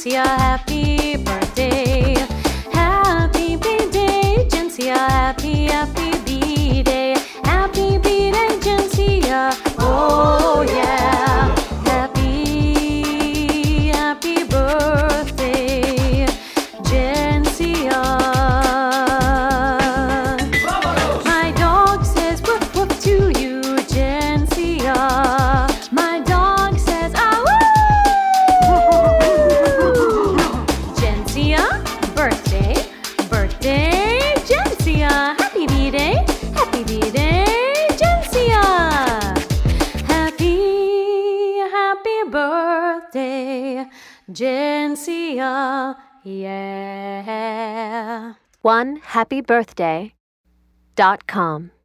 Jensia, happy birthday. Happy birthday, Jensia, happy birthday. Happy birthday, Jensia, oh yeah. Happy birthday, Jensia. My dog says woof woof to you, Jensia. My dog says ah woo. Jensia, birthday, Jensia. Happy birthday, Jensia. Happy birthday, Jensia, yeah. OneHappyBirthday.com